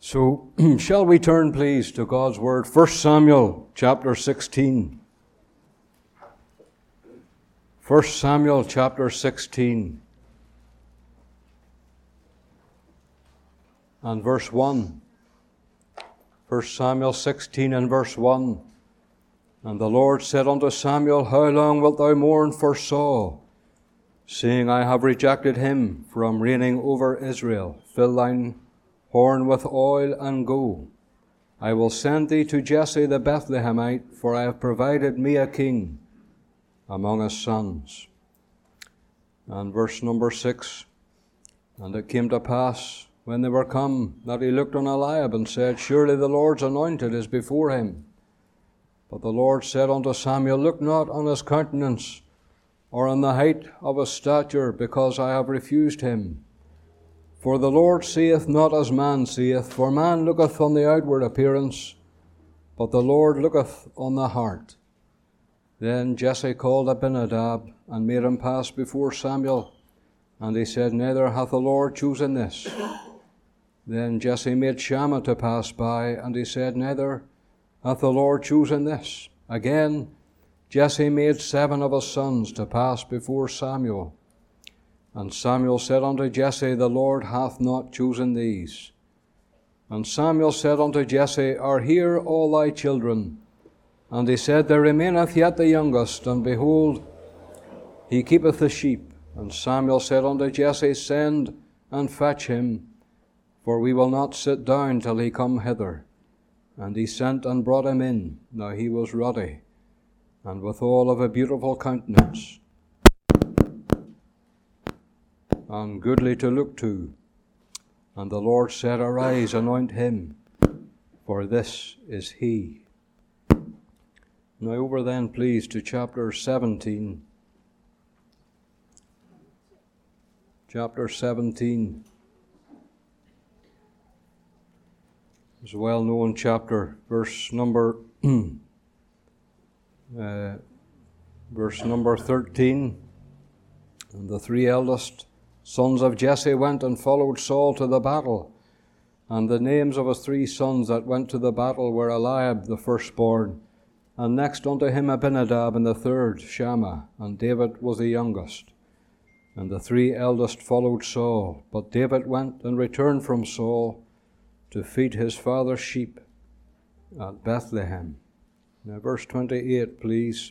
So, shall we turn, please, to God's Word? 1 Samuel chapter 16. 1 Samuel chapter 16 and verse 1. 1 Samuel 16 and verse 1. And the Lord said unto Samuel, How long wilt thou mourn for Saul, seeing I have rejected him from reigning over Israel? Fill thine horn with oil and go. I will send thee to Jesse the Bethlehemite, for I have provided me a king among his sons. And verse number 6. And it came to pass, when they were come, that he looked on Eliab and said, Surely the Lord's anointed is before him. But the Lord said unto Samuel, Look not on his countenance, or on the height of his stature, because I have refused him. For the Lord seeth not as man seeth, for man looketh on the outward appearance, but the Lord looketh on the heart. Then Jesse called Abinadab, and made him pass before Samuel. And he said, Neither hath the Lord chosen this. Then Jesse made Shammah to pass by, and he said, Neither hath the Lord chosen this. Again Jesse made 7 of his sons to pass before Samuel. And Samuel said unto Jesse, The Lord hath not chosen these. And Samuel said unto Jesse, Are here all thy children? And he said, There remaineth yet the youngest, and behold, he keepeth the sheep. And Samuel said unto Jesse, Send and fetch him, for we will not sit down till he come hither. And he sent and brought him in. Now he was ruddy, and withal of a beautiful countenance, and goodly to look to. And the Lord said, Arise, anoint him, for this is he. Now over then, please, to chapter 17. Chapter 17 is a well-known chapter. Verse number 13. And the 3 eldest sons of Jesse went and followed Saul to the battle. And the names of his 3 sons that went to the battle were Eliab the firstborn, and next unto him Abinadab, and the third Shammah, and David was the youngest. And the 3 eldest followed Saul, but David went and returned from Saul to feed his father's sheep at Bethlehem. Now verse 28, please.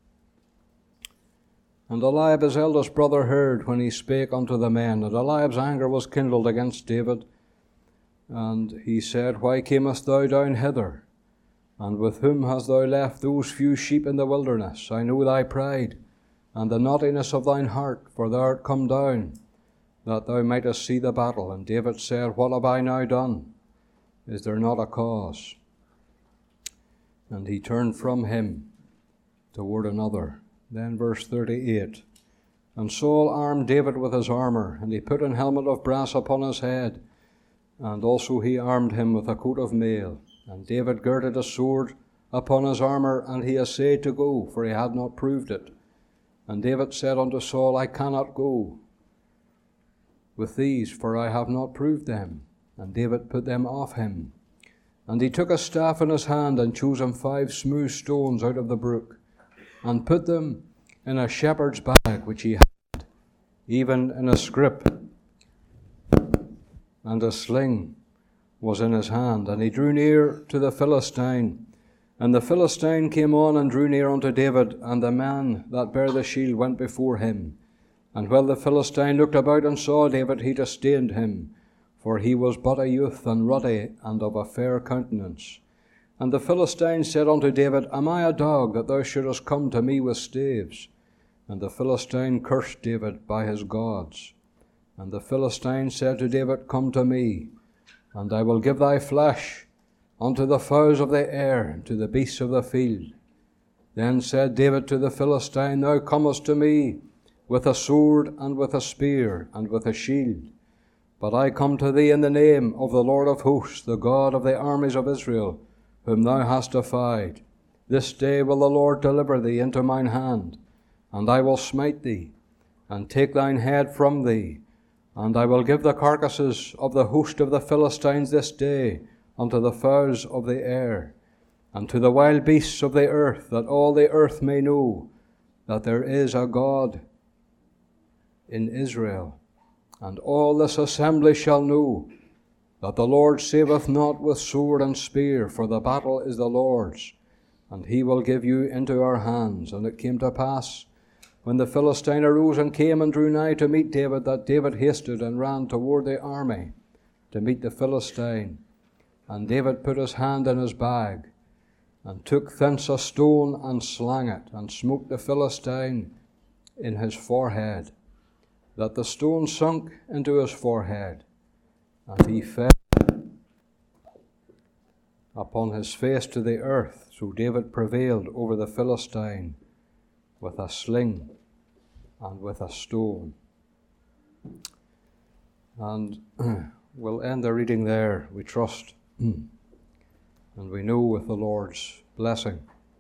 And Eliab his eldest brother heard when he spake unto the men, and Eliab's anger was kindled against David. And he said, Why camest thou down hither? And with whom hast thou left those few sheep in the wilderness? I know thy pride, and the naughtiness of thine heart, for thou art come down, that thou mightest see the battle. And David said, What have I now done? Is there not a cause? And he turned from him toward another. Then verse 38. And Saul armed David with his armour, and he put an helmet of brass upon his head, and also he armed him with a coat of mail. And David girded a sword upon his armour, and he essayed to go, for he had not proved it. And David said unto Saul, I cannot go with these, for I have not proved them. And David put them off him. And he took a staff in his hand, and chose him 5 smooth stones out of the brook, and put them in a shepherd's bag which he had, even in a scrip. And a sling was in his hand. And he drew near to the Philistine. And the Philistine came on and drew near unto David, and the man that bare the shield went before him. And while the Philistine looked about and saw David, he disdained him, for he was but a youth, and ruddy, and of a fair countenance. And the Philistine said unto David, Am I a dog, that thou shouldest come to me with staves? And the Philistine cursed David by his gods. And the Philistine said to David, Come to me, and I will give thy flesh unto the fowls of the air, and to the beasts of the field. Then said David to the Philistine, Thou comest to me with a sword, and with a spear, and with a shield. But I come to thee in the name of the Lord of hosts, the God of the armies of Israel, whom thou hast defied. This day will the Lord deliver thee into mine hand, and I will smite thee, and take thine head from thee, And I will give the carcasses of the host of the Philistines this day unto the fowls of the air, and to the wild beasts of the earth, that all the earth may know that there is a God in Israel. And all this assembly shall know that the Lord saveth not with sword and spear, for the battle is the Lord's, and he will give you into our hands. And it came to pass, when the Philistine arose and came and drew nigh to meet David, that David hasted and ran toward the army to meet the Philistine. And David put his hand in his bag, and took thence a stone, and slang it, and smote the Philistine in his forehead, that the stone sunk into his forehead, and he fell upon his face to the earth. So David prevailed over the Philistine with a sling and with a stone. And we'll end the reading there, we trust, and we know with the Lord's blessing.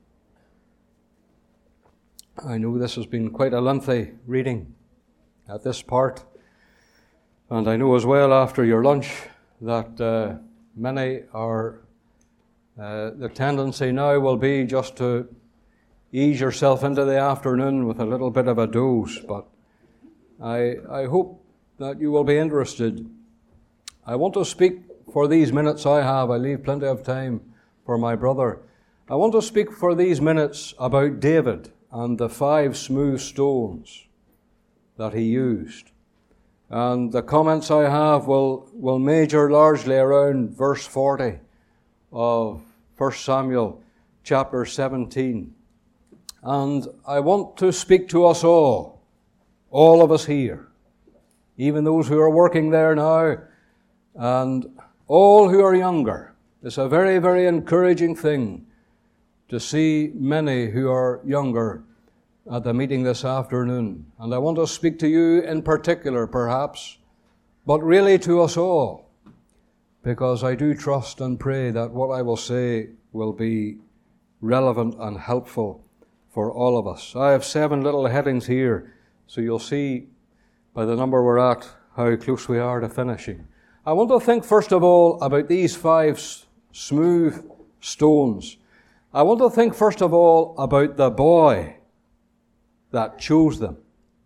I know this has been quite a lengthy reading at this part, and I know as well after your lunch that many are, the tendency now will be just to ease yourself into the afternoon with a little bit of a doze, but I hope that you will be interested. I want to speak for these minutes I have. I leave plenty of time for my brother. I want to speak for these minutes about David and the 5 smooth stones that he used. And the comments I have will major largely around verse 40 of 1 Samuel chapter 17. And I want to speak to us all of us here, even those who are working there now, and all who are younger. It's a very, very encouraging thing to see many who are younger at the meeting this afternoon. And I want to speak to you in particular, perhaps, but really to us all, because I do trust and pray that what I will say will be relevant and helpful for all of us. I have 7 little headings here, so you'll see by the number we're at how close we are to finishing. I want to think first of all about these 5 smooth stones. I want to think first of all about the boy that chose them.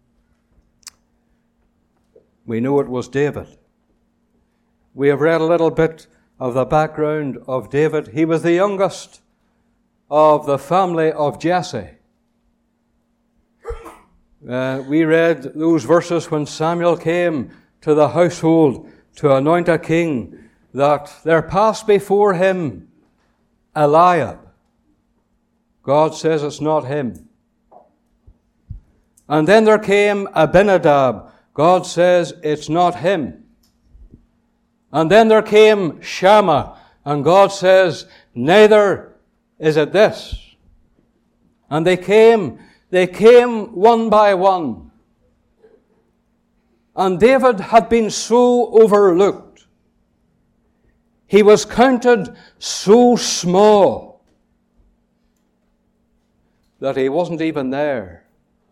We know it was David. We have read a little bit of the background of David. He was the youngest of the family of Jesse. We read those verses when Samuel came to the household to anoint a king, that there passed before him Eliab. God says it's not him. And then there came Abinadab. God says it's not him. And then there came Shammah, and God says, neither is it this. And they came one by one. And David had been so overlooked. He was counted so small that he wasn't even there.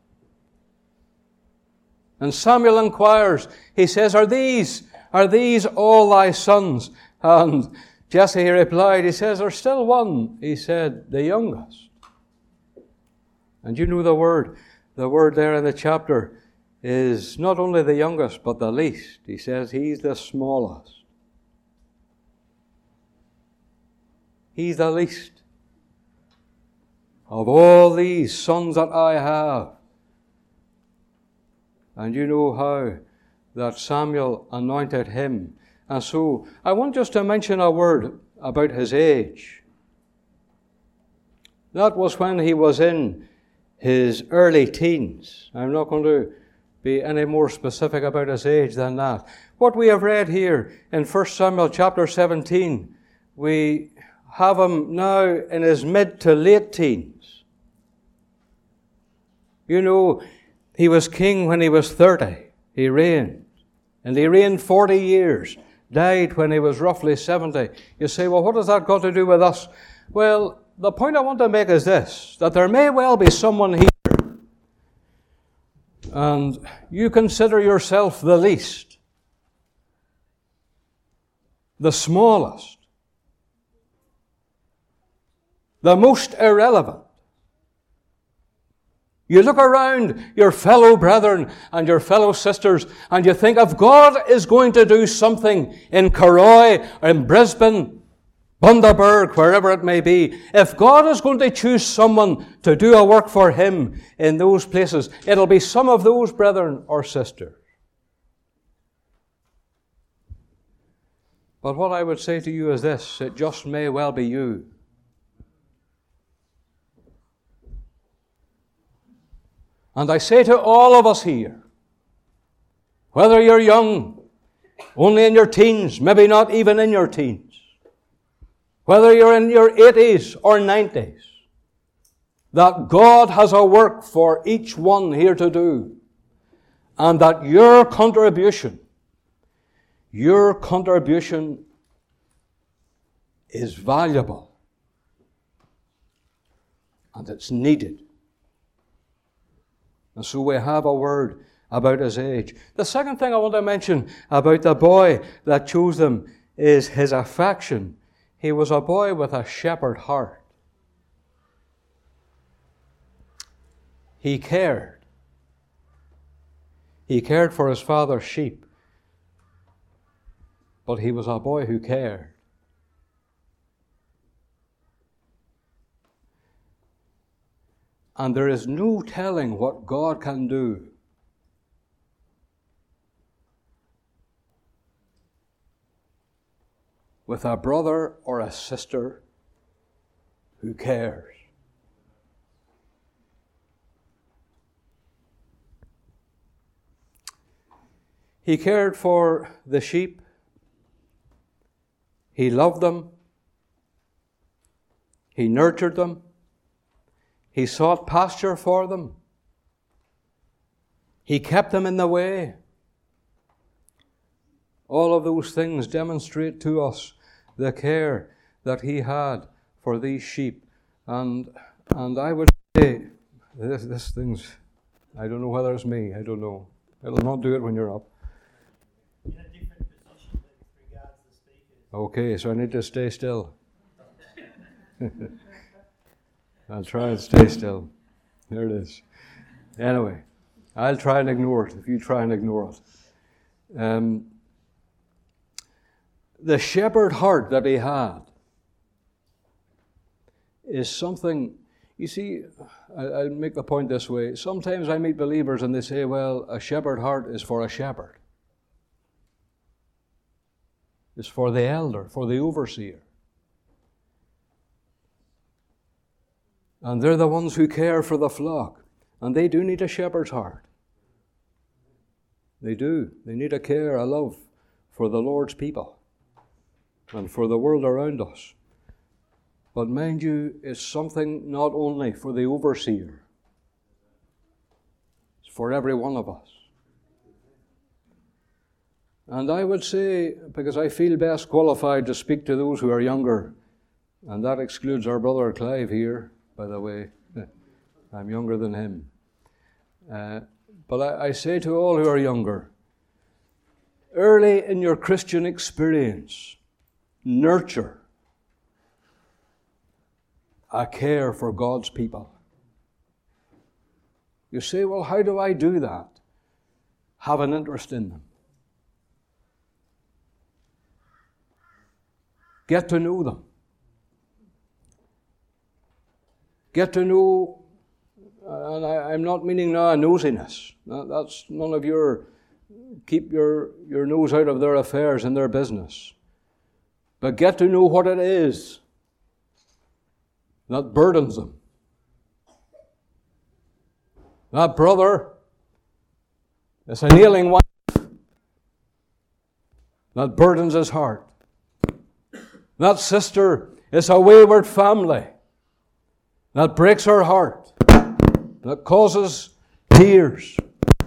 And Samuel inquires, he says, Are these all thy sons? And Jesse replied, he says, there's still one. He said, the youngest. And you know the word there in the chapter is not only the youngest, but the least. He says he's the smallest. He's the least of all these sons that I have. And you know how that Samuel anointed him. And so I want just to mention a word about his age. That was when he was in his early teens. I'm not going to be any more specific about his age than that. What we have read here in 1 Samuel chapter 17, we have him now in his mid to late teens. You know, he was king when he was 30. He reigned. And he reigned 40 years. Died when he was roughly 70. You say, well, what has that got to do with us? Well, the point I want to make is this, that there may well be someone here, and you consider yourself the least. the smallest, the most irrelevant. You look around your fellow brethren and your fellow sisters and you think, if God is going to do something in Carroy, or in Brisbane, Bundaberg, wherever it may be, if God is going to choose someone to do a work for Him in those places, it'll be some of those brethren or sisters. But what I would say to you is this: it just may well be you. And I say to all of us here, whether you're young, only in your teens, maybe not even in your teens, whether you're in your 80s or 90s, that God has a work for each one here to do, and that your contribution is valuable, and it's needed. And so we have a word about his age. The second thing I want to mention about the boy that chose them is his affection. He was a boy with a shepherd heart. He cared. He cared for his father's sheep. But he was a boy who cared. And there is no telling what God can do with a brother or a sister who cares. He cared for the sheep. He loved them. He nurtured them. He sought pasture for them. He kept them in the way. All of those things demonstrate to us the care that he had for these sheep. And I would say, this thing's, I don't know whether it's me, I don't know. It'll not do it when you're up. In a different position with regards to the speakers. Okay, so I need to stay still. I'll try and stay still. There it is. Anyway, I'll try and ignore it if you try and ignore it. The shepherd heart that he had is something, you see, I'll make the point this way. Sometimes I meet believers and they say, well, a shepherd heart is for a shepherd. It's for the elder, for the overseer. And they're the ones who care for the flock. And they do need a shepherd's heart. They do. They need a care, a love for the Lord's people and for the world around us. But mind you, it's something not only for the overseer. It's for every one of us. And I would say, because I feel best qualified to speak to those who are younger, and that excludes our brother Clive here, by the way. I'm younger than him. But I say to all who are younger, early in your Christian experience, nurture a care for God's people. You say, well, how do I do that? Have an interest in them. Get to know them. Get to know, and I'm not meaning now a nosiness. That's none of your, keep your nose out of their affairs and their business. But get to know what it is that burdens them. That brother is an ailing wife that burdens his heart. That sister is a wayward family that breaks her heart, that causes tears.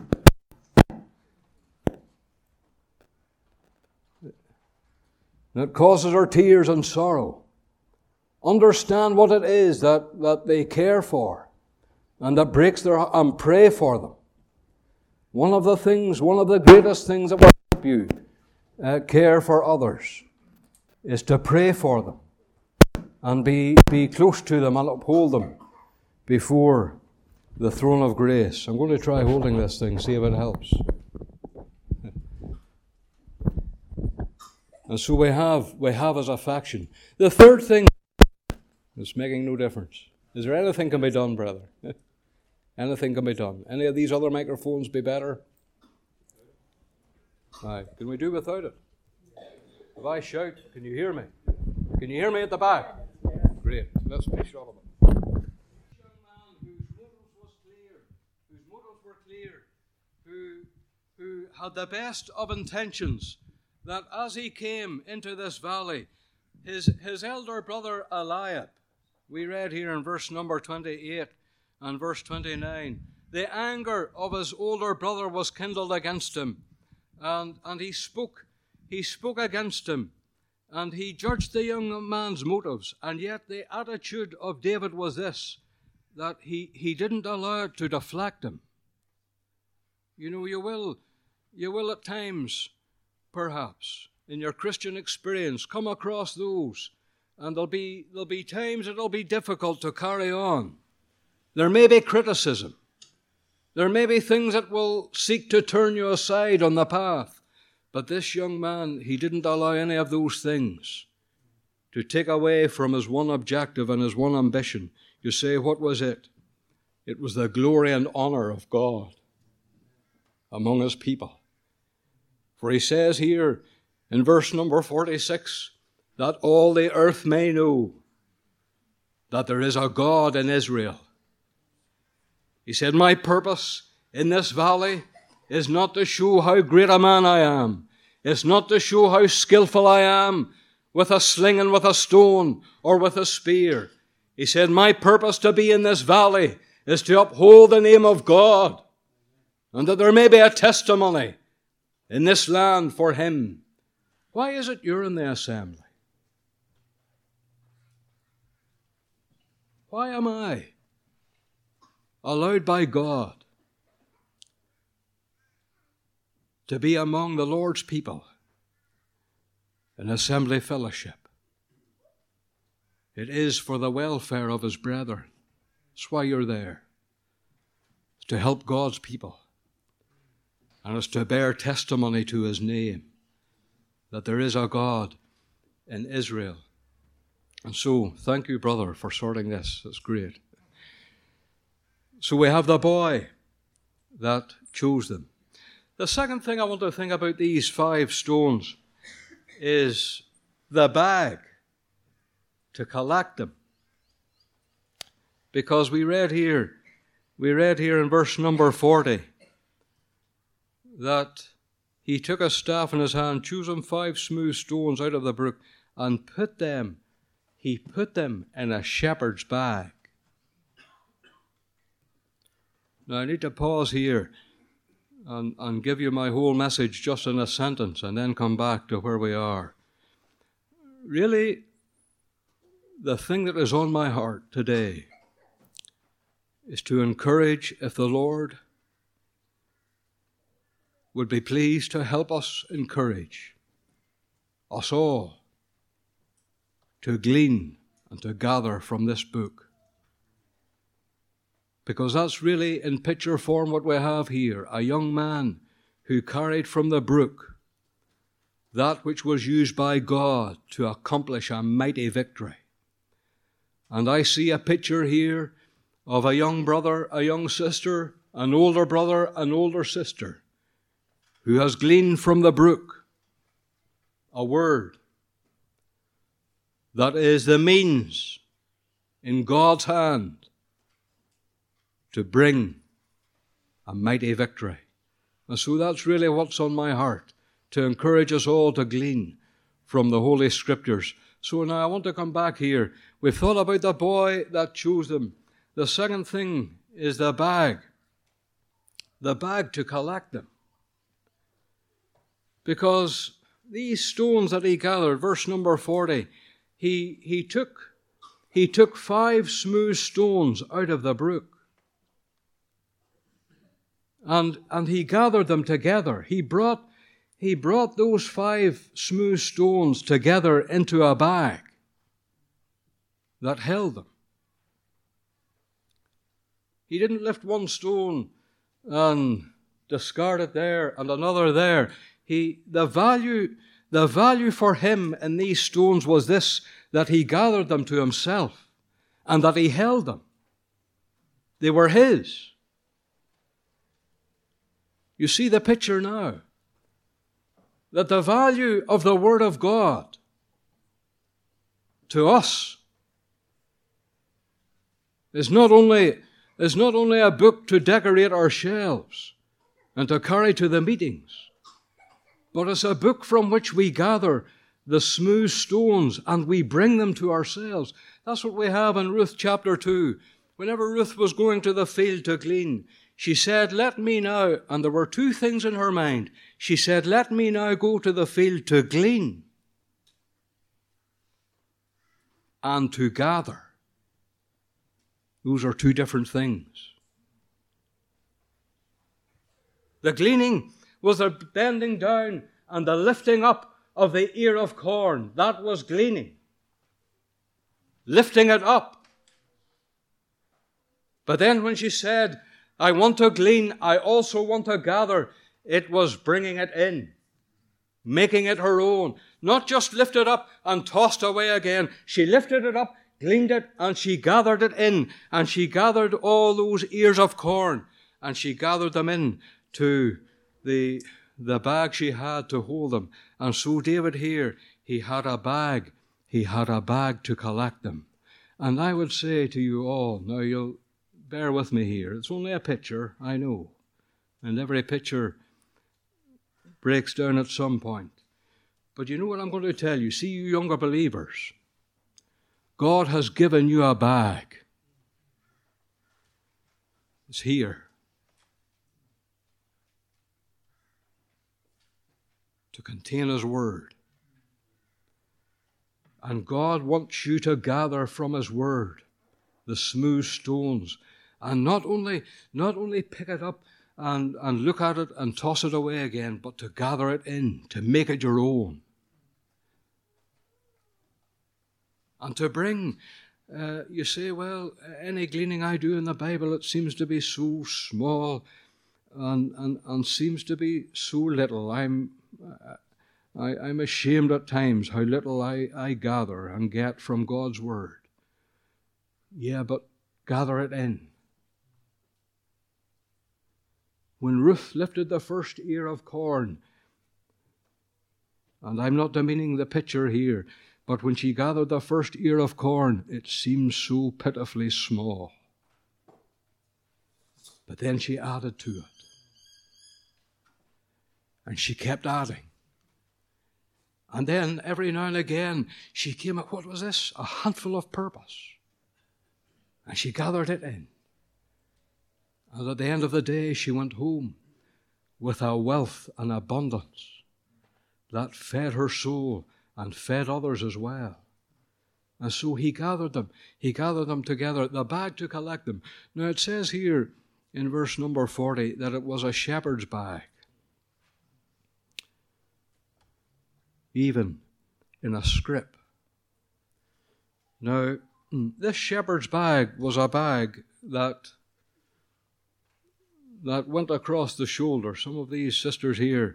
That causes her tears and sorrow. Understand what it is that they care for and that breaks their heart, and pray for them. One of the greatest things that will help you care for others is to pray for them and be close to them and uphold them before the throne of grace. I'm going to try holding this thing, see if it helps. And so we have his affection. The third thing is making no difference. Is there anything can be done, brother? Anything can be done. Any of these other microphones be better? Aye. Can we do without it? If I shout, can you hear me? Can you hear me at the back? Great. Let's be sure of it. Young man whose motives were clear, who had the best of intentions, that as he came into this valley, his elder brother Eliab, we read here in verse number 28 and verse 29, the anger of his older brother was kindled against him, and he spoke against him, and he judged the young man's motives. And yet the attitude of David was this, that he didn't allow it to deflect him. You know, you will at times, perhaps, in your Christian experience, come across those, and there'll be times it'll be difficult to carry on. There may be criticism. There may be things that will seek to turn you aside on the path. But this young man, he didn't allow any of those things to take away from his one objective and his one ambition. You say, what was it? It was the glory and honor of God among his people. For he says here in verse number 46, that all the earth may know that there is a God in Israel. He said, my purpose in this valley is not to show how great a man I am. It's not to show how skillful I am with a sling and with a stone or with a spear. He said, my purpose to be in this valley is to uphold the name of God, and that there may be a testimony in this land for him. Why is it you're in the assembly? Why am I allowed by God to be among the Lord's people in assembly fellowship? It is for the welfare of his brethren. That's why you're there. It's to help God's people. And it's to bear testimony to his name, that there is a God in Israel. And so, thank you, brother, for sorting this. That's great. So we have the boy that chose them. The second thing I want to think about these 5 stones is the bag to collect them. Because we read here in verse number 40 that he took a staff in his hand, chose him 5 smooth stones out of the brook, and he put them in a shepherd's bag. Now I need to pause here and give you my whole message just in a sentence and then come back to where we are. Really, the thing that is on my heart today is to encourage, if the Lord would be pleased to help us encourage us all to glean and to gather from this book. Because that's really in picture form what we have here. A young man who carried from the brook that which was used by God to accomplish a mighty victory. And I see a picture here of a young brother, a young sister, an older brother, an older sister, who has gleaned from the brook a word that is the means in God's hand to bring a mighty victory. And so that's really what's on my heart, to encourage us all to glean from the Holy Scriptures. So now I want to come back here. We've thought about the boy that chose them. The second thing is the bag to collect them. Because these stones that he gathered, verse number 40, he took 5 smooth stones out of the brook. And he gathered them together. He brought he brought those 5 smooth stones together into a bag that held them. He didn't lift one stone and discard it there and another there. The value for him in these stones was this, that he gathered them to himself and that he held them. They were his. You see the picture now. That the value of the Word of God to us is not only a book to decorate our shelves and to carry to the meetings, but it's a book from which we gather the smooth stones and we bring them to ourselves. That's what we have in Ruth chapter 2. Whenever Ruth was going to the field to glean, she said, let me now, and there were 2 things in her mind. She said, let me now go to the field to glean and to gather. Those are 2 different things. The gleaning was the bending down and the lifting up of the ear of corn. That was gleaning. Lifting it up. But then when she said, I want to glean, I also want to gather, it was bringing it in, making it her own. Not just lifted up and tossed away again. She lifted it up, gleaned it, and she gathered it in. And she gathered all those ears of corn, and she gathered them in to the bag she had to hold them. And so David here, he had a bag. He had a bag to collect them. And I would say to you all, now you'll bear with me here. It's only a picture, I know. And every picture breaks down at some point. But you know what I'm going to tell you? See, you younger believers, God has given you a bag. It's here. To contain His Word. And God wants you to gather from His Word the smooth stones, and not only pick it up and look at it and toss it away again, but to gather it in, to make it your own. And to bring, you say, well, any gleaning I do in the Bible, it seems to be so small and seems to be so little. I'm ashamed at times how little I gather and get from God's Word. Yeah, but gather it in. When Ruth lifted the first ear of corn, and I'm not demeaning the picture here, but when she gathered the first ear of corn, it seemed so pitifully small. But then she added to it. And she kept adding. And then every now and again, she came up, what was this? A handful of purpose. And she gathered it in. And at the end of the day, she went home with a wealth and abundance that fed her soul and fed others as well. And so he gathered them together, the bag to collect them. Now it says here in verse number 40 that it was a shepherd's bag. Even in a scrip. Now, this shepherd's bag was a bag that went across the shoulder. Some of these sisters here,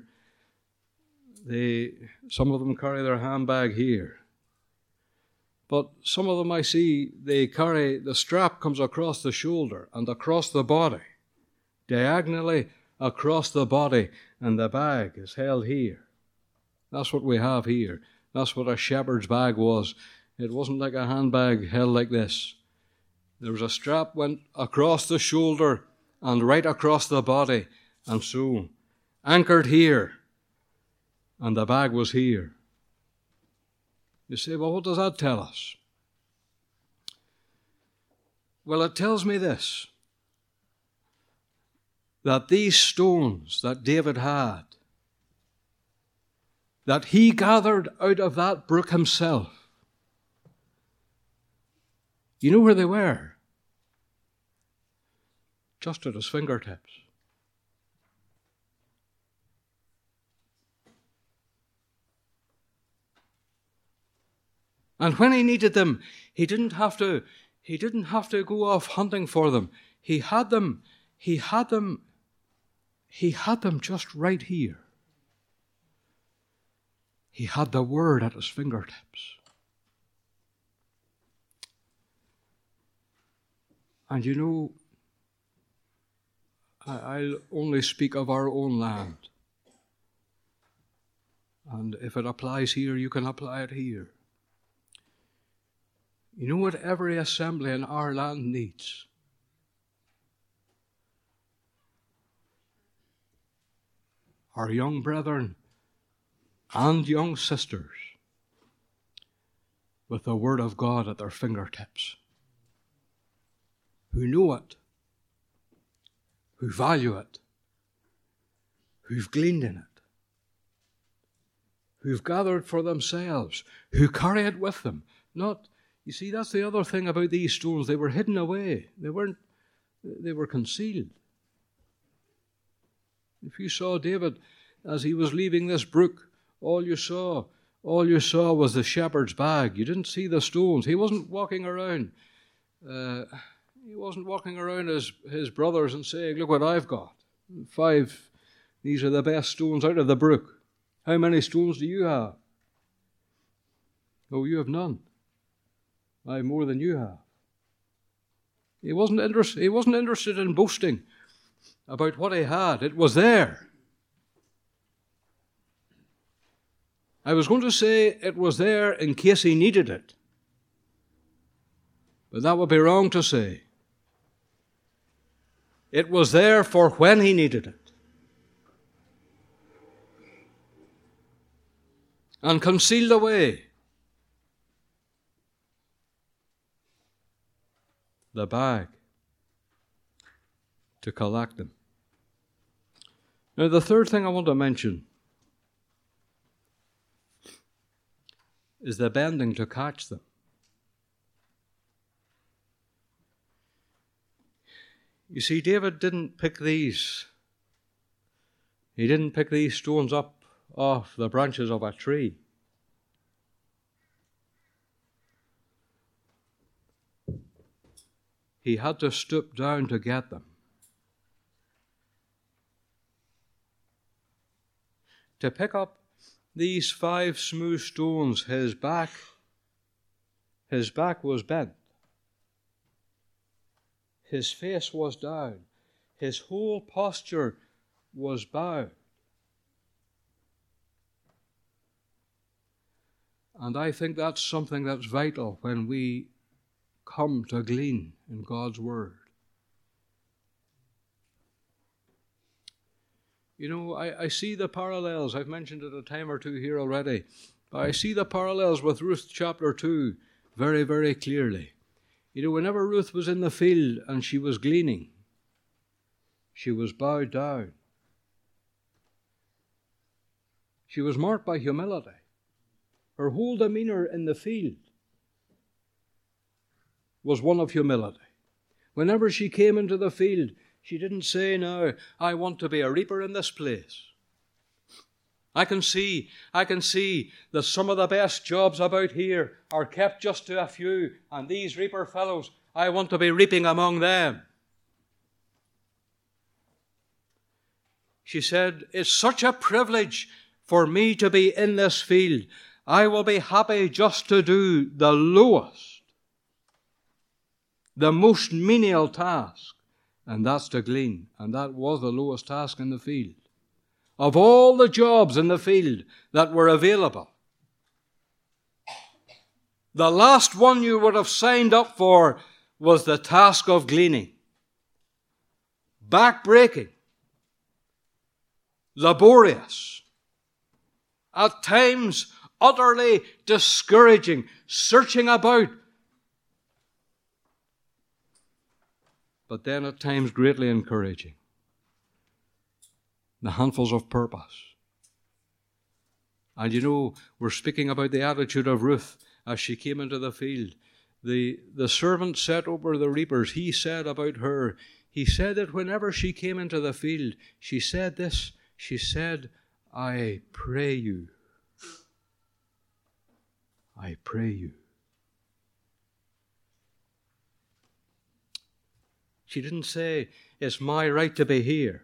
some of them carry their handbag here. But some of them I see, the strap comes across the shoulder and across the body, diagonally across the body, and the bag is held here. That's what we have here. That's what a shepherd's bag was. It wasn't like a handbag held like this. There was a strap went across the shoulder and right across the body, and so anchored here, and the bag was here. You say, well, what does that tell us? Well, it tells me this, that these stones that David had, that he gathered out of that brook himself, you know where they were? Just at his fingertips. And when he needed them, he didn't have to go off hunting for them. He had them just right here. He had the Word at his fingertips. And you know, I'll only speak of our own land. And if it applies here, you can apply it here. You know what every assembly in our land needs? Our young brethren and young sisters with the Word of God at their fingertips, who know it, who value it, who've gleaned in it, who've gathered for themselves, who carry it with them. You see, that's the other thing about these stones. They were hidden away. They were concealed. If you saw David as he was leaving this brook, all you saw was the shepherd's bag. You didn't see the stones. He wasn't walking around. He wasn't walking around his brothers and saying, "Look what I've got. 5, these are the best stones out of the brook. How many stones do you have?" "Oh, you have none. I have more than you have." He wasn't interested in boasting about what he had. It was there. I was going to say it was there in case he needed it. But that would be wrong to say. It was there for when he needed it. And concealed away. The bag to collect them. Now, the third thing I want to mention is the bending to catch them. You see, David didn't pick these. He didn't pick these stones up off the branches of a tree. He had to stoop down to get them. To pick up these 5 smooth stones, his back was bent. His face was down. His whole posture was bowed. And I think that's something that's vital when we come to glean in God's Word. You know, I see the parallels. I've mentioned it a time or two here already. But I see the parallels with Ruth chapter 2 very, very clearly. You know, whenever Ruth was in the field and she was gleaning, she was bowed down. She was marked by humility. Her whole demeanor in the field was one of humility. Whenever she came into the field, she didn't say, "Now, I want to be a reaper in this place. I can see that some of the best jobs about here are kept just to a few, and these reaper fellows, I want to be reaping among them." She said, "It's such a privilege for me to be in this field. I will be happy just to do the lowest, the most menial task, and that's to glean." And that was the lowest task in the field. Of all the jobs in the field that were available, the last one you would have signed up for was the task of gleaning. Back-breaking, laborious, at times utterly discouraging, searching about, but then at times greatly encouraging. The handfuls of purpose. And you know, we're speaking about the attitude of Ruth as she came into the field. The servant set over the reapers. He said about her, he said that whenever she came into the field, she said this, she said, "I pray you. I pray you." She didn't say, it's my right to be here.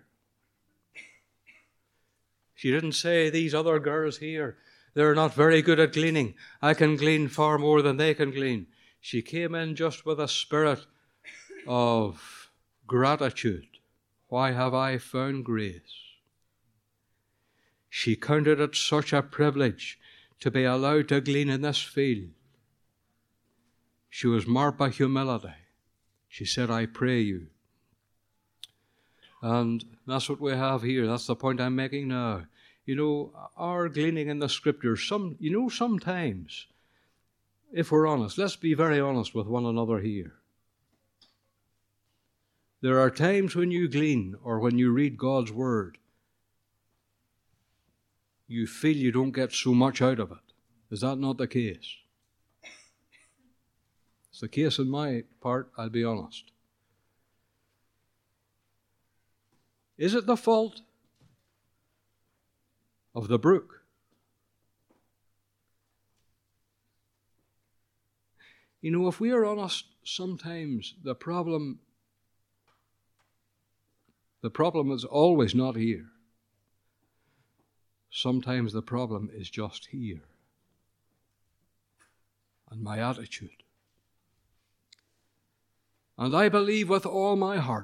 She didn't say, these other girls here, they're not very good at gleaning. I can glean far more than they can glean. She came in just with a spirit of gratitude. Why have I found grace? She counted it such a privilege to be allowed to glean in this field. She was marked by humility. She said, I pray you. And that's what we have here. That's the point I'm making now. You know, our gleaning in the Scriptures, sometimes, if we're honest, let's be very honest with one another here. There are times when you glean or when you read God's Word, you feel you don't get so much out of it. Is that not the case? It's the case in my part, I'll be honest. Is it the fault of the brook? You know, if we are honest, sometimes the problem is always not here. Sometimes the problem is just here. And my attitude. And I believe with all my heart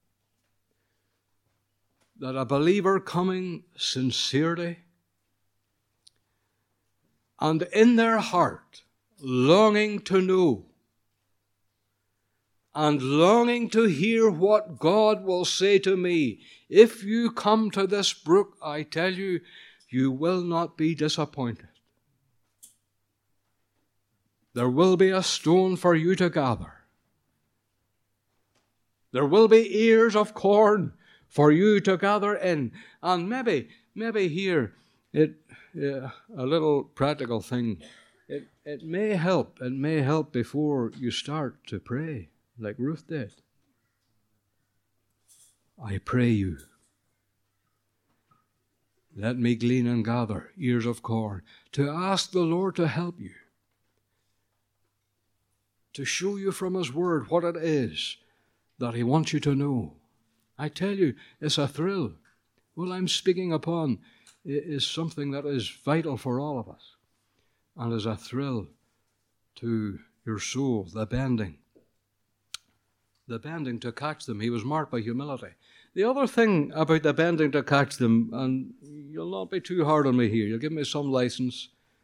that a believer coming sincerely and in their heart longing to know and longing to hear what God will say to me, if you come to this brook, I tell you, you will not be disappointed. There will be a stone for you to gather. There will be ears of corn for you to gather in. And maybe here, a little practical thing, it may help. It may help before you start to pray, like Ruth did. I pray you, let me glean and gather ears of corn, to ask the Lord to help you, to show you from His Word what it is that He wants you to know. I tell you, it's a thrill. What I'm speaking upon is something that is vital for all of us, and is a thrill to your soul, the bending to catch them. He was marked by humility. The other thing about the bending to catch them, and you'll not be too hard on me here, you'll give me some license,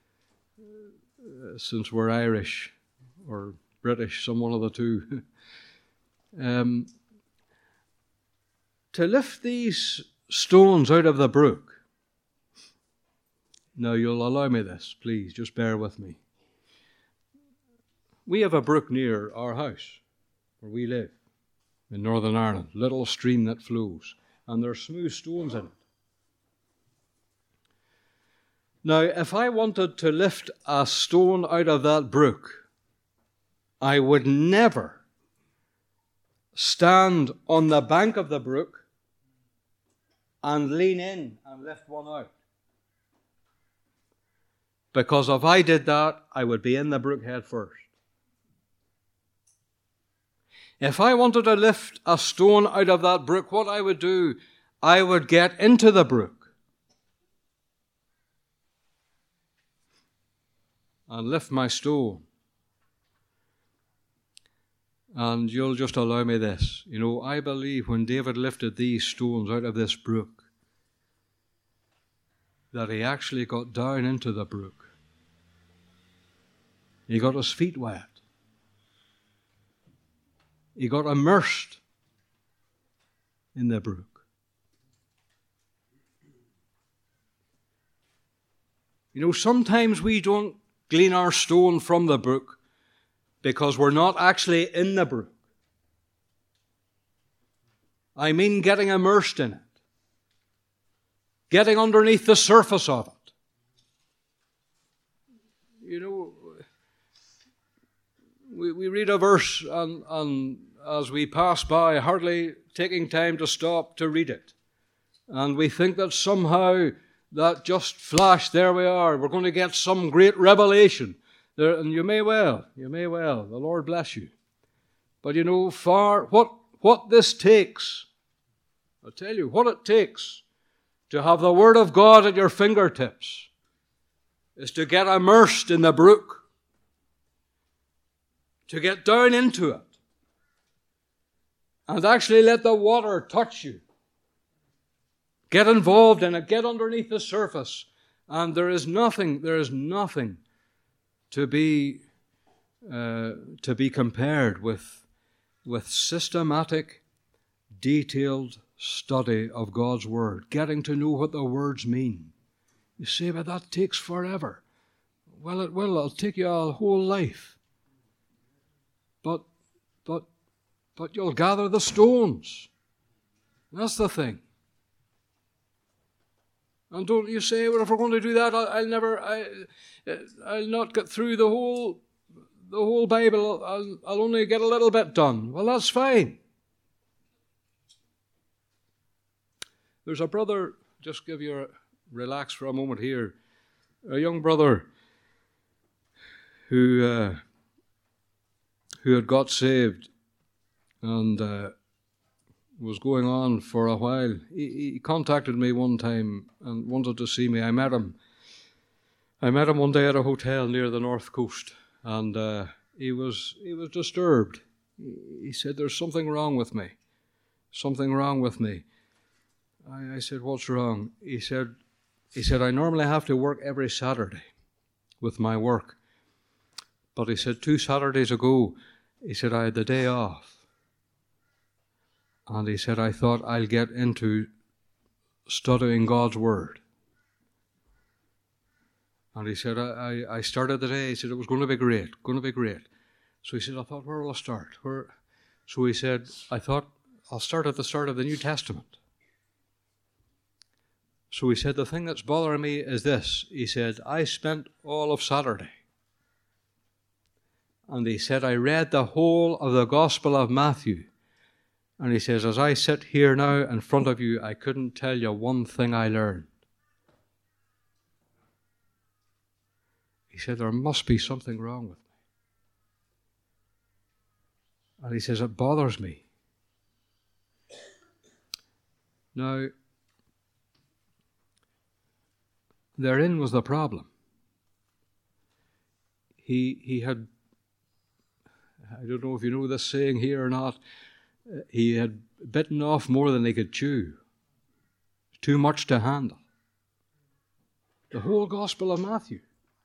since we're Irish or British, some one of the two. To lift these stones out of the brook. Now, you'll allow me this, please, just bear with me. We have a brook near our house, where we live, in Northern Ireland, little stream that flows, and there are smooth stones in it. Now, if I wanted to lift a stone out of that brook, I would never stand on the bank of the brook and lean in and lift one out. Because if I did that, I would be in the brook head first. If I wanted to lift a stone out of that brook, what I would do, I would get into the brook and lift my stone. And you'll just allow me this. You know, I believe when David lifted these stones out of this brook, that he actually got down into the brook. He got his feet wet. He got immersed in the brook. You know, sometimes we don't glean our stone from the brook because we're not actually in the brook. I mean getting immersed in it. Getting underneath the surface of it. You know, we read a verse and as we pass by, hardly taking time to stop to read it. And we think that somehow that just flashed, there we are. We're going to get some great revelation. And you may well. The Lord bless you. But you know, what what this takes. I'll tell you what it takes to have the Word of God at your fingertips is to get immersed in the brook, to get down into it, and actually let the water touch you. Get involved in it, get underneath the surface, and there is nothing to be compared with systematic, detailed study of God's Word, getting to know what the words mean. You say, but that takes forever. Well, it will. It'll take you a whole life. But you'll gather the stones. That's the thing. And don't you say, well, if we're going to do that, I'll not get through the whole Bible. I'll only get a little bit done. Well, that's fine. There's a brother, just relax for a moment here, a young brother who had got saved and was going on for a while. He contacted me one time and wanted to see me. I met him one day at a hotel near the north coast, and he was disturbed. He said, "There's something wrong with me. Something wrong with me." I said, "What's wrong?" He said, "I normally have to work every Saturday with my work. But," he said, 2 Saturdays ago, he said, "I had the day off. And," he said, "I thought I'll get into studying God's Word." And he said, I started the day. He said, "It was going to be great. So he said, I thought, where will I start? So he said, "I thought I'll start at the start of the New Testament." So he said, "The thing that's bothering me is this." He said, "I spent all of Saturday. And," he said, "I read the whole of the Gospel of Matthew. And," he says, "as I sit here now in front of you, I couldn't tell you one thing I learned." He said, "There must be something wrong with me." And he says, "It bothers me." Now, therein was the problem. He had, I don't know if you know this saying here or not, he had bitten off more than he could chew. Too much to handle. The whole Gospel of Matthew.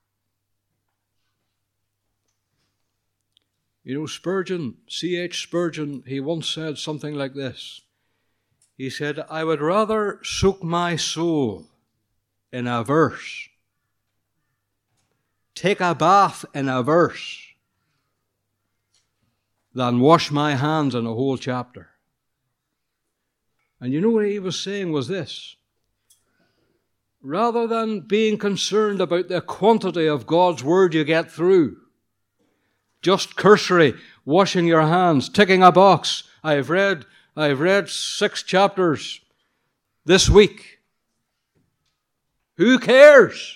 You know, Spurgeon, C.H. Spurgeon, he once said something like this. He said, "I would rather soak my soul in a verse, take a bath in a verse, than wash my hands in a whole chapter." And you know what he was saying was this. Rather than being concerned about the quantity of God's Word you get through, just cursory, washing your hands, ticking a box. I've read 6 chapters this week. Who cares?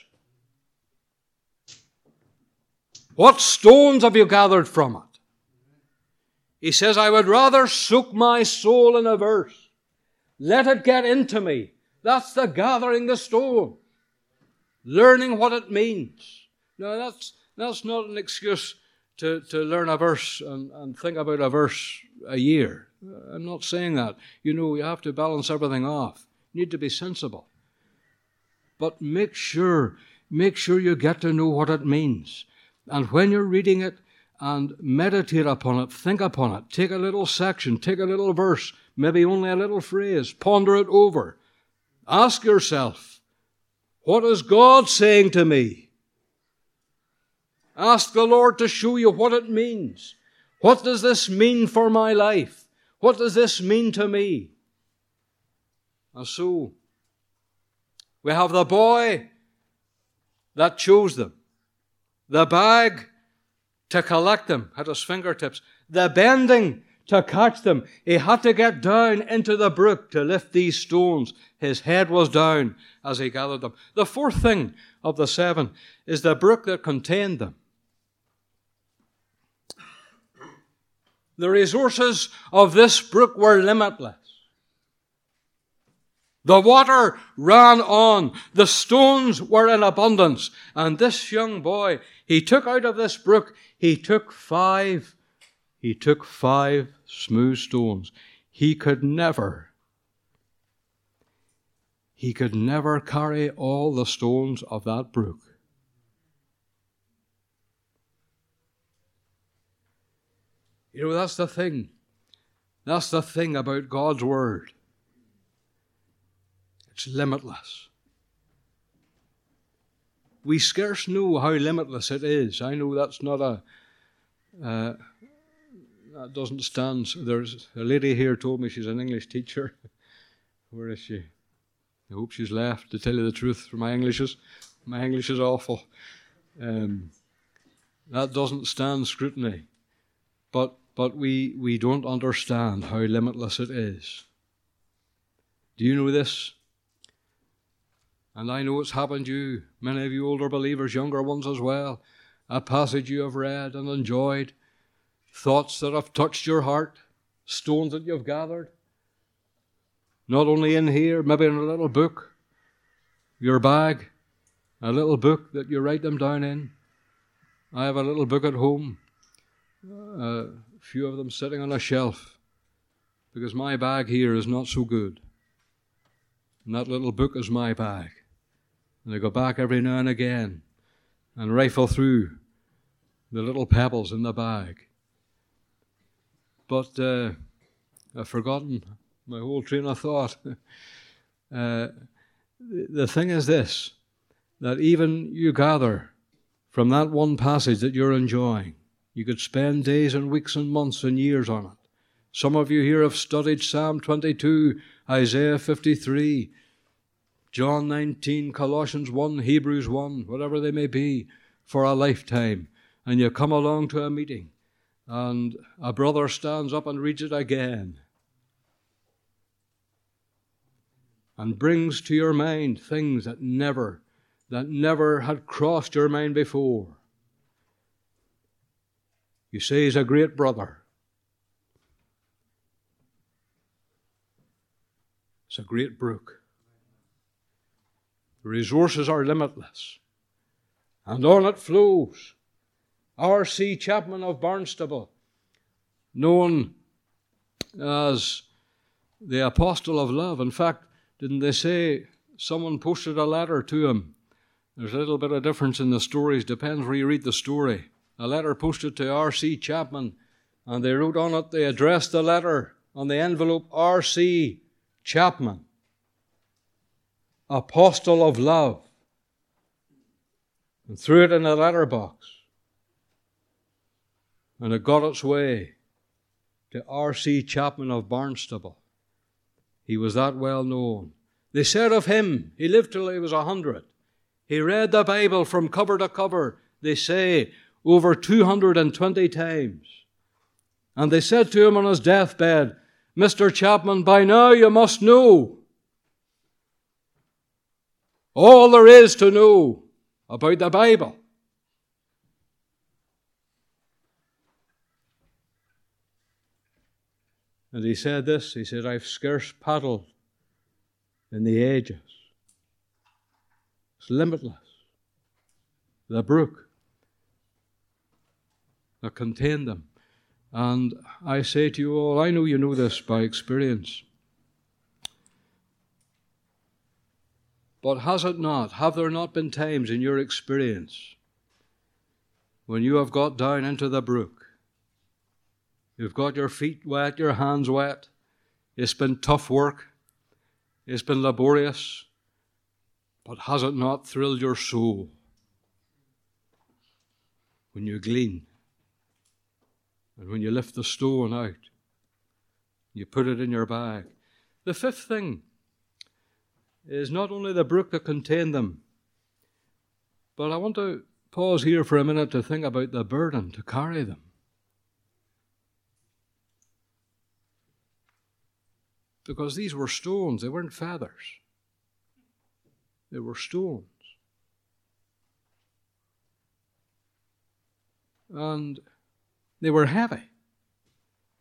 What stones have you gathered from it? He says, "I would rather soak my soul in a verse. Let it get into me." That's the gathering the stone. Learning what it means. Now, that's not an excuse to learn a verse and think about a verse a year. I'm not saying that. You know, you have to balance everything off. You need to be sensible. But make sure you get to know what it means. And when you're reading it, and meditate upon it, think upon it, take a little section, take a little verse, maybe only a little phrase, ponder it over. Ask yourself, what is God saying to me? Ask the Lord to show you what it means. What does this mean for my life? What does this mean to me? And so, we have the boy that chose them, the bag to collect them at his fingertips, the bending to catch them. He had to get down into the brook to lift these stones. His head was down as he gathered them. The fourth thing of the 7 is the brook that contained them. The resources of this brook were limitless. The water ran on. The stones were in abundance. And this young boy, he took out of this brook, he took five smooth stones. He could never carry all the stones of that brook. You know, that's the thing. That's the thing about God's Word. It's limitless. We scarce know how limitless it is. I know that's not that doesn't stand. There's a lady here told me she's an English teacher. Where is she? I hope she's left, to tell you the truth, for my English is awful. That doesn't stand scrutiny. But we don't understand how limitless it is. Do you know this? And I know it's happened to you, many of you older believers, younger ones as well. A passage you have read and enjoyed, thoughts that have touched your heart, stones that you've gathered. Not only in here, maybe in a little book, your bag, a little book that you write them down in. I have a little book at home. A few of them sitting on a shelf, because my bag here is not so good. And that little book is my bag. And I go back every now and again and rifle through the little pebbles in the bag. But I've forgotten my whole train of thought. The thing is this, that even you gather from that one passage that you're enjoying, you could spend days and weeks and months and years on it. Some of you here have studied Psalm 22, Isaiah 53, John 19, Colossians 1, Hebrews 1, whatever they may be, for a lifetime. And you come along to a meeting, and a brother stands up and reads it again, and brings to your mind things that never had crossed your mind before. You say he's a great brother. It's a great brook. The resources are limitless, and on it flows. R.C. Chapman of Barnstable, known as the Apostle of Love. In fact, didn't they say someone posted a letter to him? There's a little bit of difference in the stories, depends where you read the story. A letter posted to R.C. Chapman, and they wrote on it, they addressed the letter on the envelope, R.C. Chapman, Apostle of Love, and threw it in a letterbox. And it got its way to R.C. Chapman of Barnstable. He was that well known. They said of him, he lived till he was 100. He read the Bible from cover to cover, they say, over 220 times. And they said to him on his deathbed, Mr. Chapman, by now you must know all there is to know about the Bible. And he said this, he said, I've scarce paddled in the ages. It's limitless. The brook that contained them. And I say to you all, I know you know this by experience. But has it not, have there not been times in your experience when you have got down into the brook? You've got your feet wet, your hands wet. It's been tough work. It's been laborious. But has it not thrilled your soul when you glean and when you lift the stone out, you put it in your bag? The fifth thing is not only the brook that contained them, but I want to pause here for a minute to think about the burden to carry them. Because these were stones, they weren't feathers. They were stones. And they were heavy.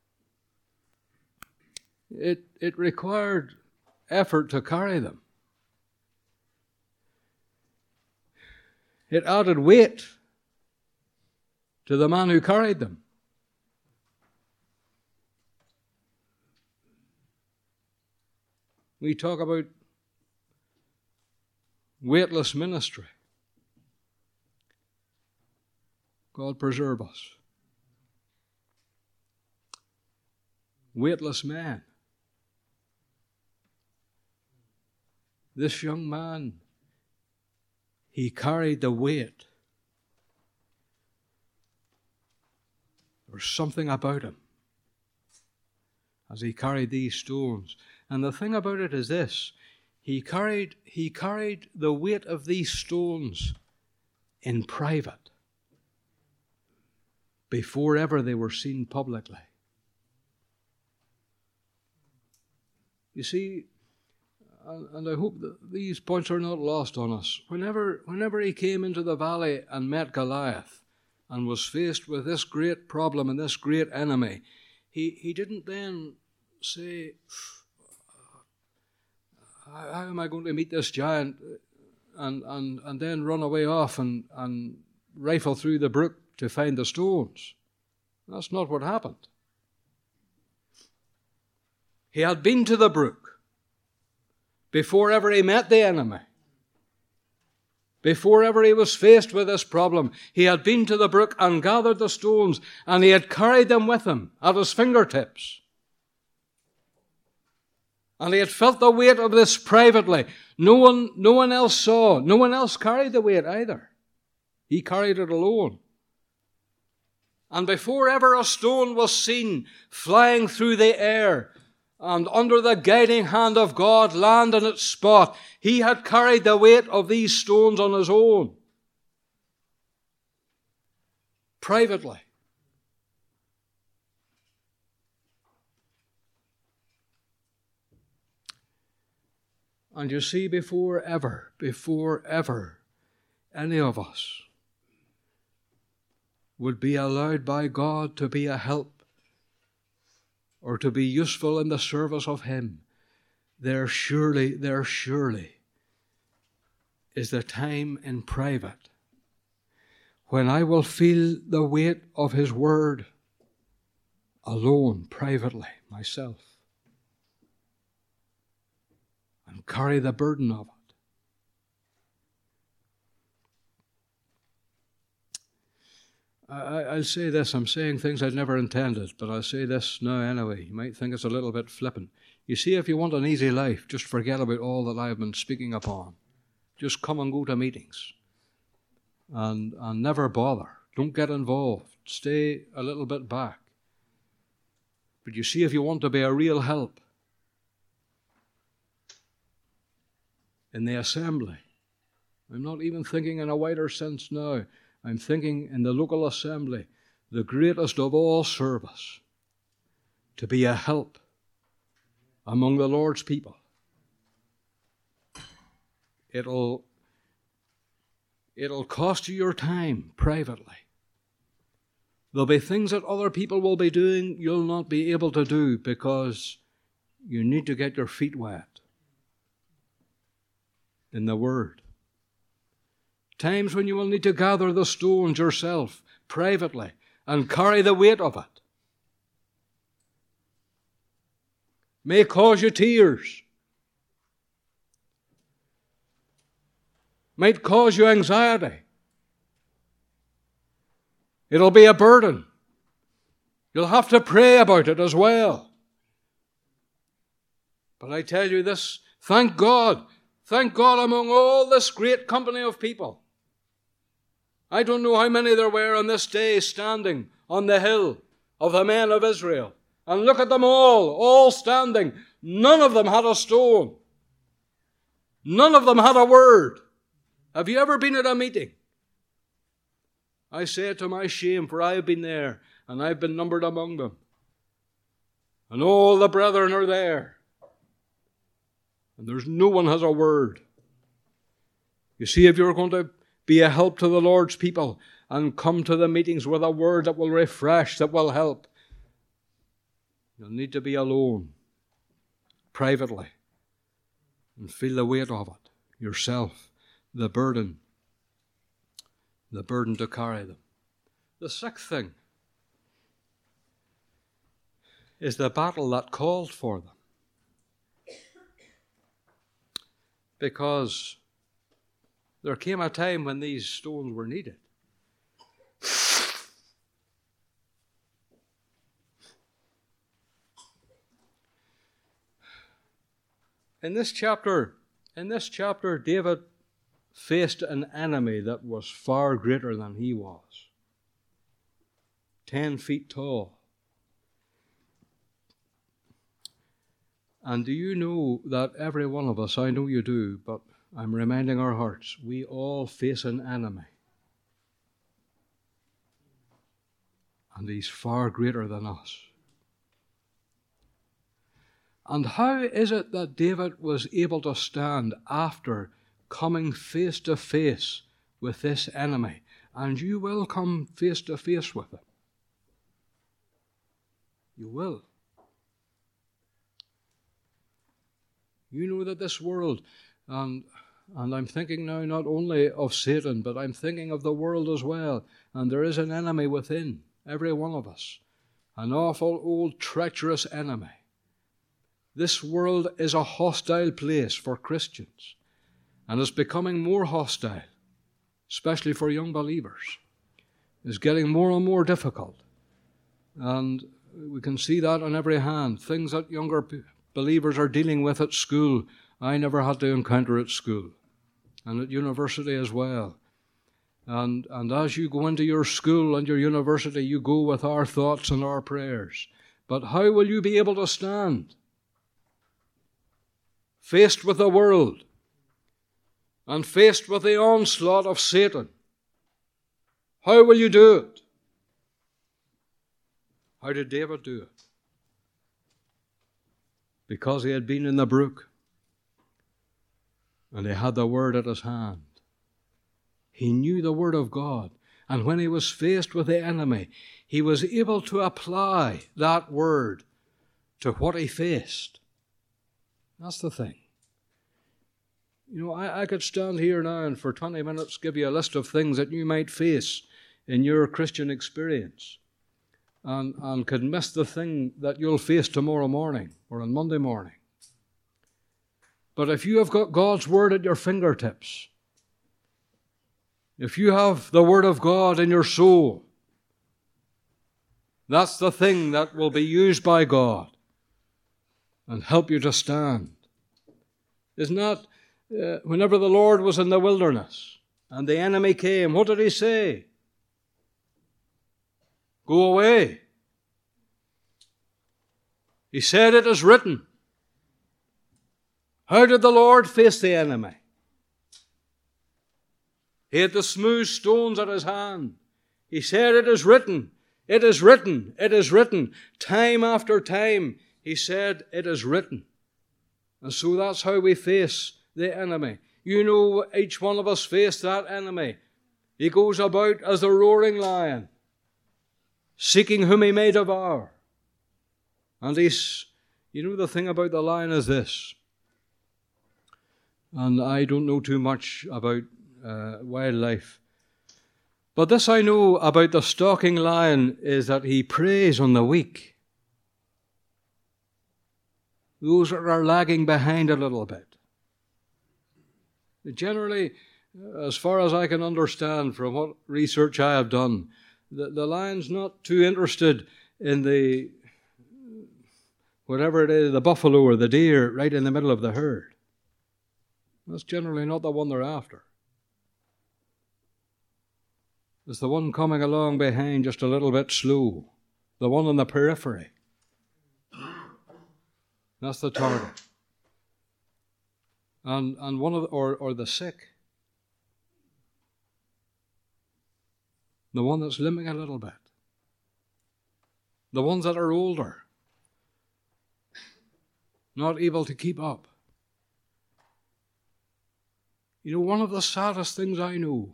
it required effort to carry them. It added weight to the man who carried them. We talk about weightless ministry. God preserve us. Weightless man. This young man, he carried the weight. There was something about him as he carried these stones. And the thing about it is this: he carried the weight of these stones in private before ever they were seen publicly. You see, and I hope that these points are not lost on us. Whenever he came into the valley and met Goliath and was faced with this great problem and this great enemy, he didn't then say, how am I going to meet this giant, and then run away off and rifle through the brook to find the stones. That's not what happened. He had been to the brook before ever he met the enemy. Before ever he was faced with this problem, he had been to the brook and gathered the stones, and he had carried them with him at his fingertips. And he had felt the weight of this privately. No one else saw. No one else carried the weight either. He carried it alone. And before ever a stone was seen flying through the air, and under the guiding hand of God land in its spot, he had carried the weight of these stones on his own. Privately. And you see, before ever any of us would be allowed by God to be a help or to be useful in the service of Him, there surely is the time in private when I will feel the weight of His Word alone, privately, myself, and carry the burden of it. I'll say this, I'm saying things I'd never intended, but I'll say this now anyway. You might think it's a little bit flippant. You see, if you want an easy life, just forget about all that I've been speaking upon. Just come and go to meetings. And never bother. Don't get involved. Stay a little bit back. But you see, if you want to be a real help in the assembly, I'm not even thinking in a wider sense now. I'm thinking in the local assembly, the greatest of all service, to be a help among the Lord's people. It'll cost you your time privately. There'll be things that other people will be doing you'll not be able to do because you need to get your feet wet in the Word. Times when you will need to gather the stones yourself, privately, and carry the weight of it. May cause you tears. Might cause you anxiety. It'll be a burden. You'll have to pray about it as well. But I tell you this, thank God among all this great company of people. I don't know how many there were on this day standing on the hill of the men of Israel. And look at them all standing. None of them had a stone. None of them had a word. Have you ever been at a meeting? I say it to my shame, for I have been there, and I've been numbered among them. And all the brethren are there. And there's no one has a word. You see, if you're going to be a help to the Lord's people and come to the meetings with a word that will refresh, that will help, you'll need to be alone privately and feel the weight of it yourself, the burden to carry them. The sixth thing is the battle that called for them. Because there came a time when these stones were needed. In this chapter, David faced an enemy that was far greater than he was. 10 feet tall. And do you know that every one of us, I know you do, but I'm reminding our hearts, we all face an enemy. And he's far greater than us. And how is it that David was able to stand after coming face to face with this enemy? And you will come face to face with him. You will. You know that this world, and I'm thinking now not only of Satan, but I'm thinking of the world as well. And there is an enemy within every one of us. An awful old treacherous enemy. This world is a hostile place for Christians, and is becoming more hostile, especially for young believers. It's getting more and more difficult, and we can see that on every hand. Things that younger believers are dealing with at school, I never had to encounter at school, and at university as well. And as you go into your school and your university, you go with our thoughts and our prayers. But how will you be able to stand faced with the world and faced with the onslaught of Satan? How will you do it? How did David do it? Because he had been in the brook and he had the word at his hand. He knew the word of God, and when he was faced with the enemy, he was able to apply that word to what he faced. That's the thing. You know, I could stand here now and for 20 minutes give you a list of things that you might face in your Christian experience, and could miss the thing that you'll face tomorrow morning or on Monday morning. But if you have got God's word at your fingertips, if you have the word of God in your soul, that's the thing that will be used by God and help you to stand. Isn't that whenever the Lord was in the wilderness and the enemy came, what did he say? Go away. He said, it is written. How did the Lord face the enemy? He had the smooth stones at his hand. He said, it is written, it is written, it is written. Time after time, he said, it is written. And so that's how we face the enemy. You know, each one of us face that enemy. He goes about as a roaring lion, seeking whom he may devour. And you know, the thing about the lion is this, and I don't know too much about wildlife, but this I know about the stalking lion is that he preys on the weak, those that are lagging behind a little bit. Generally, as far as I can understand from what research I have done, the lion's not too interested in the, whatever it is, the buffalo or the deer right in the middle of the herd. That's generally not the one they're after. It's the one coming along behind just a little bit slow, the one on the periphery. That's the target. And one of the, or the sick, the one that's limping a little bit, the ones that are older, not able to keep up. You know, one of the saddest things I know,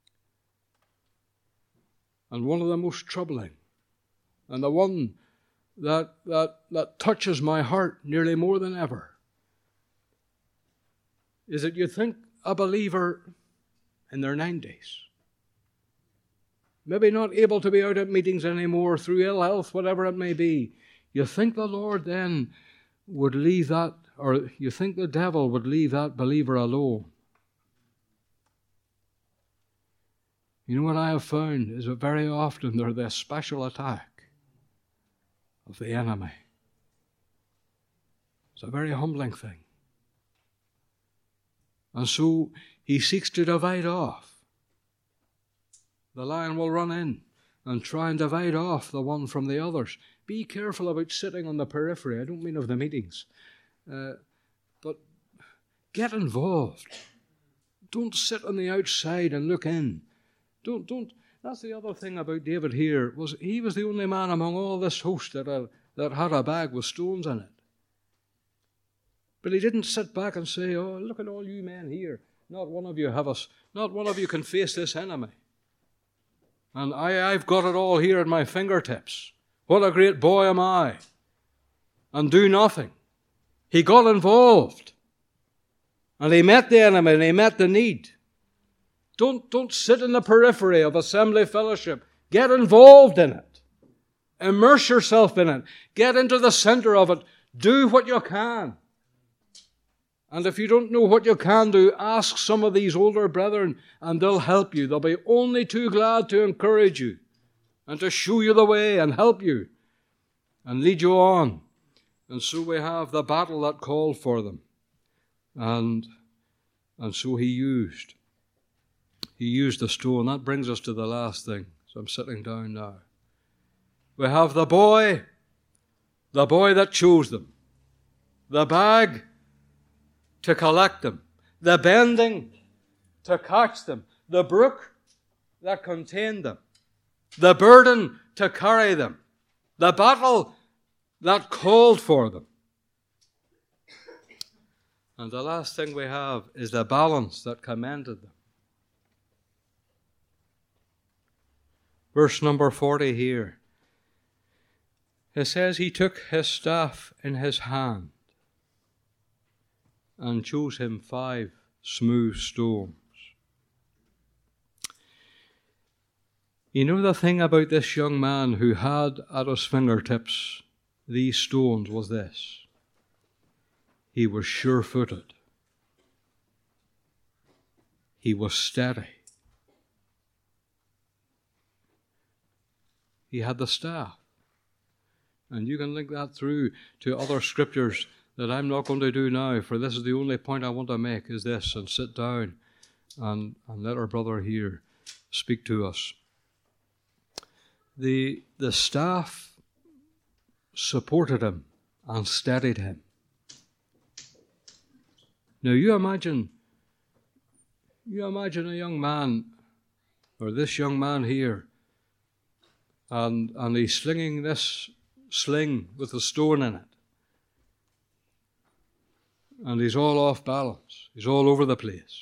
and one of the most troubling, and the one that touches my heart nearly more than ever is that you think a believer in their 90s, maybe not able to be out at meetings anymore through ill health, whatever it may be, you think the Lord then would leave that, or you think the devil would leave that believer alone. You know what I have found is that very often they're the special attack of the enemy. It's a very humbling thing. And so he seeks to divide off. The lion will run in and try and divide off the one from the others. Be careful about sitting on the periphery. I don't mean of the meetings. But get involved. Don't sit on the outside and look in. Don't. That's the other thing about David here, was he was the only man among all this host that had a bag with stones in it. But he didn't sit back and say, "Oh, look at all you men here. Not one of you can face this enemy. And I've got it all here at my fingertips. What a great boy am I." And do nothing. He got involved. And he met the enemy and he met the need. Don't sit in the periphery of assembly fellowship. Get involved in it. Immerse yourself in it. Get into the center of it. Do what you can. And if you don't know what you can do, ask some of these older brethren and they'll help you. They'll be only too glad to encourage you and to show you the way and help you and lead you on. And so we have the battle that called for them. And so he used the stone. That brings us to the last thing. So I'm sitting down now. We have the boy that chose them. The bag to collect them. The bending to catch them. The brook that contained them. The burden to carry them. The battle that called for them. And the last thing we have is the balance that commended them. Verse number 40 here. It says he took his staff in his hand and chose him 5 smooth stones. You know, the thing about this young man who had at his fingertips these stones was this: he was sure-footed. He was steady. He had the staff. And you can link that through to other scriptures that I'm not going to do now, for this is the only point I want to make, is this, and sit down and let our brother here speak to us. The staff supported him and steadied him. Now you imagine a young man, or this young man here, and he's slinging this sling with a stone in it. And he's all off balance. He's all over the place.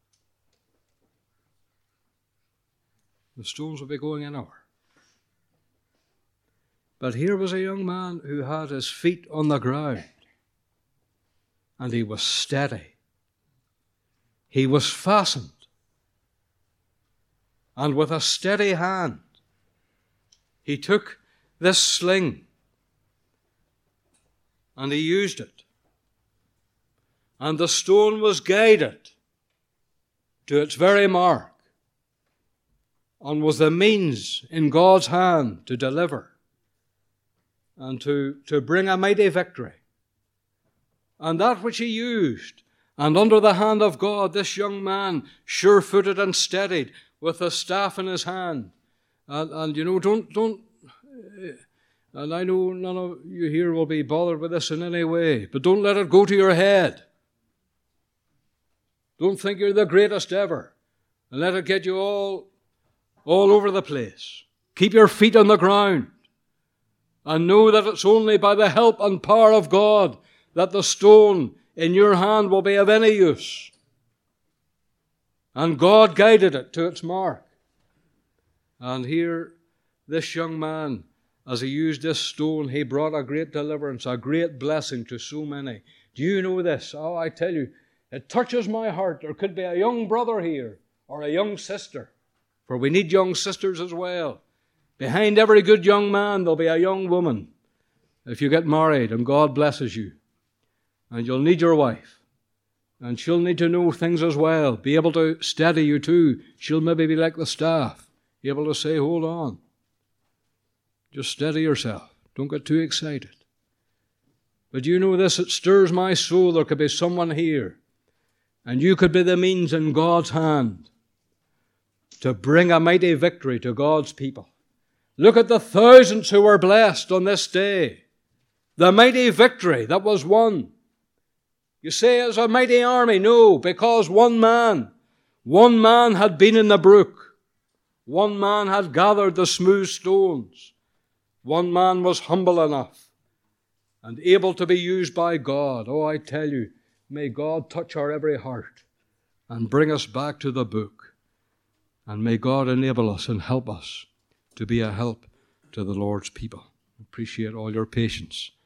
The stones will be going anywhere. But here was a young man who had his feet on the ground. And he was steady. He was fastened. And with a steady hand, he took this sling and he used it. And the stone was guided to its very mark and was the means in God's hand to deliver and to bring a mighty victory. And that which he used, and under the hand of God, this young man, sure-footed and steadied, with a staff in his hand. And you know, don't, and I know none of you here will be bothered with this in any way, but don't let it go to your head. Don't think you're the greatest ever, and let it get you all over the place. Keep your feet on the ground, and know that it's only by the help and power of God that the stone in your hand will be of any use. And God guided it to its mark. And here, this young man, as he used this stone, he brought a great deliverance, a great blessing to so many. Do you know this? Oh, I tell you, it touches my heart. There could be a young brother here or a young sister, for we need young sisters as well. Behind every good young man, there'll be a young woman. If you get married and God blesses you, and you'll need your wife, and she'll need to know things as well, be able to steady you too. She'll maybe be like the staff, be able to say, hold on. Just steady yourself. Don't get too excited. But you know this, it stirs my soul. There could be someone here, and you could be the means in God's hand to bring a mighty victory to God's people. Look at the thousands who were blessed on this day. The mighty victory that was won. You say it's a mighty army. No, because one man had been in the brook. One man had gathered the smooth stones. One man was humble enough and able to be used by God. Oh, I tell you, may God touch our every heart and bring us back to the book. And may God enable us and help us to be a help to the Lord's people. Appreciate all your patience.